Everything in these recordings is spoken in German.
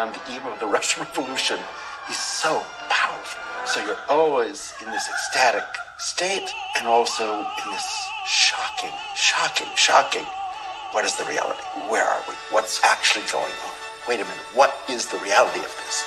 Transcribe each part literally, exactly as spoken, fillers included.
on the eve of the Russian Revolution is so powerful. So you're always in this ecstatic state and also in this shocking, shocking, shocking. What is the reality? Where are we? What's actually going on? Wait a minute, what is the reality of this?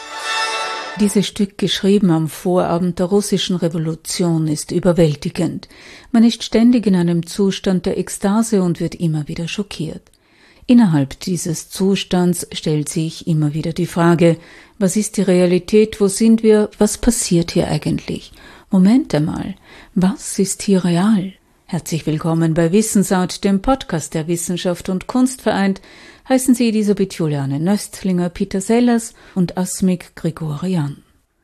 Dieses Stück, geschrieben am Vorabend der russischen Revolution, ist überwältigend. Man ist ständig in einem Zustand der Ekstase und wird immer wieder schockiert. Innerhalb dieses Zustands stellt sich immer wieder die Frage, was ist die Realität, wo sind wir, was passiert hier eigentlich? Moment einmal, was ist hier real? Herzlich willkommen bei Wissensart, dem Podcast der Wissenschaft und Kunst vereint, heißen Sie Elisabeth Juliane Nöstlinger, Peter Sellers und Asmik Grigorian.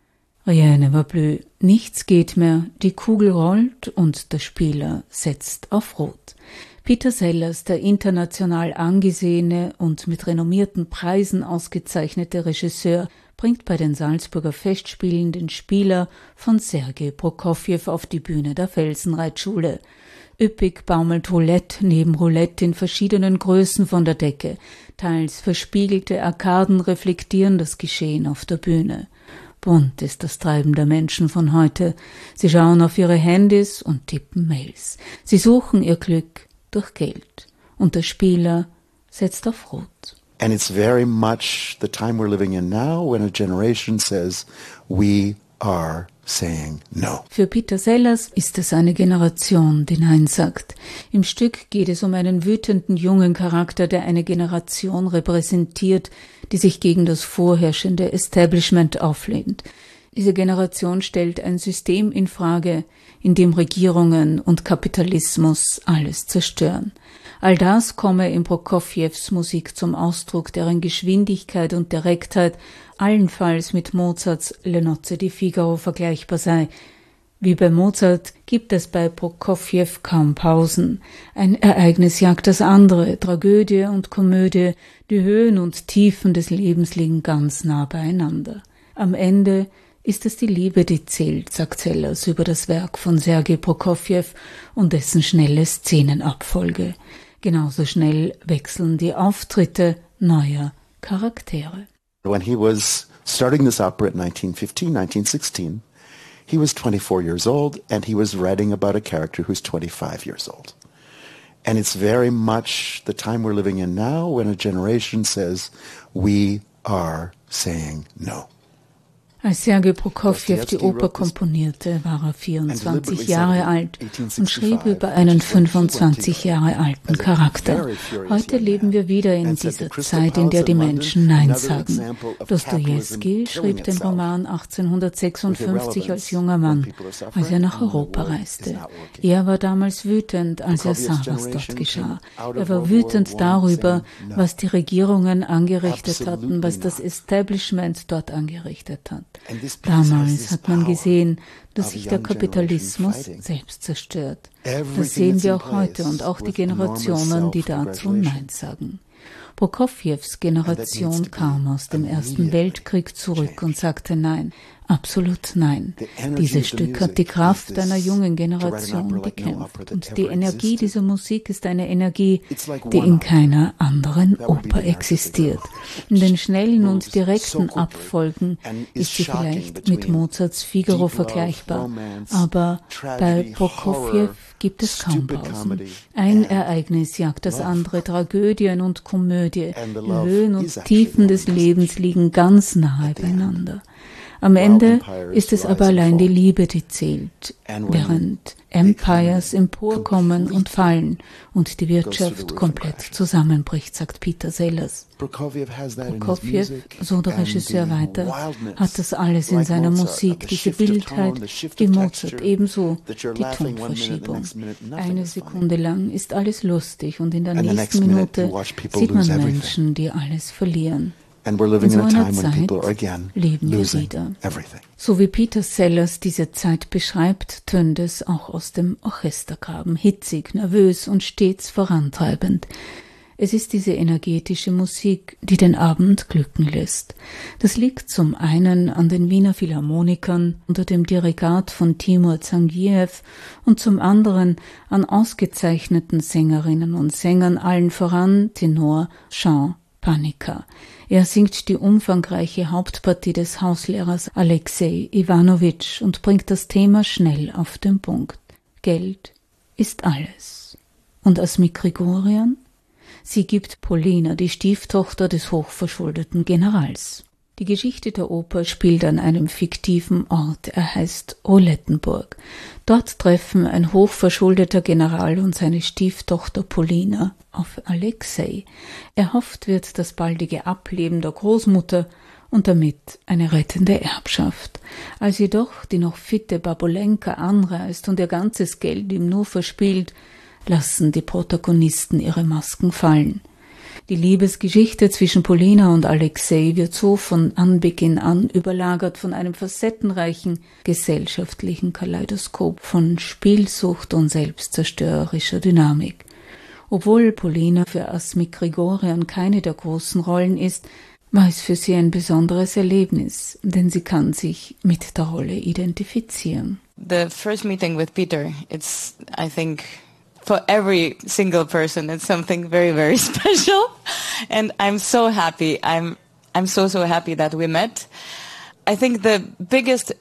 Rien ne va plus, nichts geht mehr, die Kugel rollt und der Spieler setzt auf Rot. Peter Sellers, der international angesehene und mit renommierten Preisen ausgezeichnete Regisseur, bringt bei den Salzburger Festspielen den Spieler von Sergei Prokofjew auf die Bühne der Felsenreitschule. Üppig baumelt Roulette neben Roulette in verschiedenen Größen von der Decke. Teils verspiegelte Arkaden reflektieren das Geschehen auf der Bühne. Bunt ist das Treiben der Menschen von heute. Sie schauen auf ihre Handys und tippen Mails. Sie suchen ihr Glück durch Geld. Und der Spieler setzt auf Rot. And it's very much the time we're living in now when a generation says, we are saying no. Für Peter Sellers ist es eine Generation, die Nein sagt. Im Stück geht es um einen wütenden jungen Charakter, der eine Generation repräsentiert, die sich gegen das vorherrschende Establishment auflehnt. Diese Generation stellt ein System in Frage, in dem Regierungen und Kapitalismus alles zerstören. All das komme in Prokofjews Musik zum Ausdruck, deren Geschwindigkeit und Direktheit allenfalls mit Mozarts Le Nozze di Figaro vergleichbar sei. Wie bei Mozart gibt es bei Prokofjew kaum Pausen. Ein Ereignis jagt das andere, Tragödie und Komödie, die Höhen und Tiefen des Lebens liegen ganz nah beieinander. Am Ende ist es die Liebe, die zählt, sagt Sellers über das Werk von Sergei Prokofjew und dessen schnelle Szenenabfolge. Genauso schnell wechseln die Auftritte neuer Charaktere. When he was starting this opera at nineteen fifteen, nineteen sixteen, he was twenty-four years old and he was writing about a character who's twenty-five years old. And it's very much the time we're living in now when a generation says, we are saying no. Als Sergei Prokofjew die Oper komponierte, war er vierundzwanzig Jahre alt und schrieb über einen fünfundzwanzig Jahre alten Charakter. Heute leben wir wieder in dieser Zeit, in der die Menschen Nein sagen. Dostojewski schrieb den Roman achtzehnhundertsechsundfünfzig als junger Mann, als er nach Europa reiste. Er war damals wütend, als er sah, was dort geschah. Er war wütend darüber, was die Regierungen angerichtet hatten, was das Establishment dort angerichtet hat. Damals hat man gesehen, dass sich der Kapitalismus selbst zerstört. Das sehen wir auch heute und auch die Generationen, die dazu Nein sagen. Prokofjews Generation kam aus dem Ersten Weltkrieg zurück und sagte Nein, absolut nein. Dieses Stück hat die Kraft einer jungen Generation gekämpft. Und die Energie dieser Musik ist eine Energie, die in keiner anderen Oper existiert. In den schnellen und direkten Abfolgen ist sie vielleicht mit Mozarts Figaro vergleichbar, aber bei Prokofjew gibt es kaum Pausen. Ein Ereignis jagt das andere, Tragödien und Komödie. Die Höhen und Tiefen des Lebens liegen ganz nahe beieinander. Am Ende ist es aber allein die Liebe, die zählt, während Empires emporkommen und fallen und die Wirtschaft komplett zusammenbricht, sagt Peter Sellers. Prokofjew, so der Regisseur weiter, hat das alles in seiner Musik, diese Wildheit, wie Mozart, ebenso die Tonverschiebung. Eine Sekunde lang ist alles lustig und in der nächsten Minute sieht man Menschen, die alles verlieren. And we're living in in a so einer time when Zeit people are again leben wir losing wieder. everything. So wie Peter Sellers diese Zeit beschreibt, tönt es auch aus dem Orchestergraben, hitzig, nervös und stets vorantreibend. Es ist diese energetische Musik, die den Abend glücken lässt. Das liegt zum einen an den Wiener Philharmonikern unter dem Dirigat von Timur Zangiev und zum anderen an ausgezeichneten Sängerinnen und Sängern, allen voran Tenor Jean Panika. Er singt die umfangreiche Hauptpartie des Hauslehrers Alexei Iwanowitsch und bringt das Thema schnell auf den Punkt. Geld ist alles. Und Asmik Grigorian? Sie gibt Polina, die Stieftochter des hochverschuldeten Generals. Die Geschichte der Oper spielt an einem fiktiven Ort, er heißt Roulettenburg. Dort treffen ein hochverschuldeter General und seine Stieftochter Polina auf Alexei. Erhofft wird das baldige Ableben der Großmutter und damit eine rettende Erbschaft. Als jedoch die noch fitte Babulenka anreist und ihr ganzes Geld ihm nur verspielt, lassen die Protagonisten ihre Masken fallen. Die Liebesgeschichte zwischen Polina und Alexei wird so von Anbeginn an überlagert von einem facettenreichen gesellschaftlichen Kaleidoskop von Spielsucht und selbstzerstörerischer Dynamik. Obwohl Polina für Asmik Grigorian keine der großen Rollen ist, war es für sie ein besonderes Erlebnis, denn sie kann sich mit der Rolle identifizieren. The first meeting with Peter, it's, I think, for every single person, it's something very, very special. And I'm so happy. I'm, I'm so, so happy that we met. I think the biggest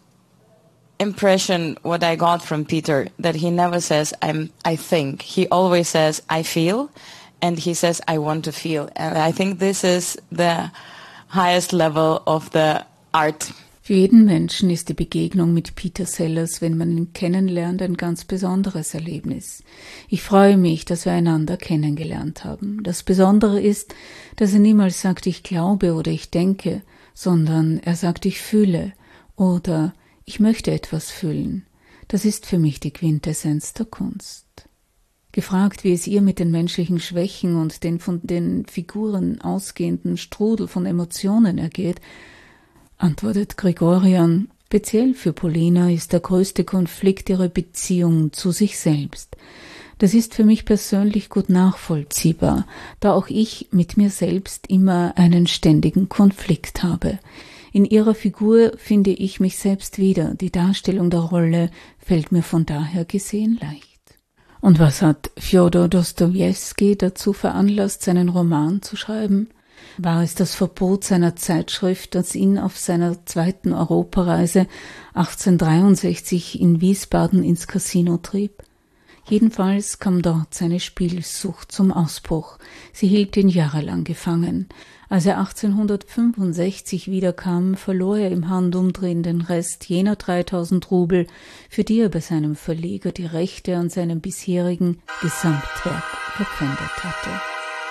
impression what I got from Peter, that he never says, I'm, I think. He always says, I feel. And he says, I want to feel. And I think this is the highest level of the art. Für jeden Menschen ist die Begegnung mit Peter Sellers, wenn man ihn kennenlernt, ein ganz besonderes Erlebnis. Ich freue mich, dass wir einander kennengelernt haben. Das Besondere ist, dass er niemals sagt, ich glaube oder ich denke, sondern er sagt, ich fühle oder ich möchte etwas fühlen. Das ist für mich die Quintessenz der Kunst. Gefragt, wie es ihr mit den menschlichen Schwächen und den von den Figuren ausgehenden Strudel von Emotionen ergeht, antwortet Grigorian, speziell für Polina ist der größte Konflikt ihre Beziehung zu sich selbst. Das ist für mich persönlich gut nachvollziehbar, da auch ich mit mir selbst immer einen ständigen Konflikt habe. In ihrer Figur finde ich mich selbst wieder, die Darstellung der Rolle fällt mir von daher gesehen leicht. Und was hat Fjodor Dostojewski dazu veranlasst, seinen Roman zu schreiben? War es das Verbot seiner Zeitschrift, das ihn auf seiner zweiten Europareise achtzehnhundertdreiundsechzig in Wiesbaden ins Casino trieb? Jedenfalls kam dort seine Spielsucht zum Ausbruch. Sie hielt ihn jahrelang gefangen. Als er achtzehnhundertfünfundsechzig wiederkam, verlor er im Handumdrehen den Rest jener dreitausend Rubel, für die er bei seinem Verleger die Rechte an seinem bisherigen Gesamtwerk verpfändet hatte.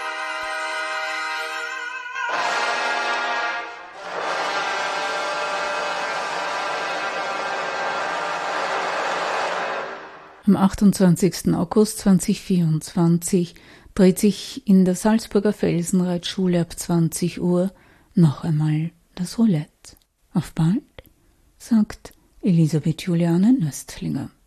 Am achtundzwanzigsten August zweitausendvierundzwanzig dreht sich in der Salzburger Felsenreitschule ab zwanzig Uhr noch einmal das Roulette. Auf bald, sagt Elisabeth Juliane Nöstlinger.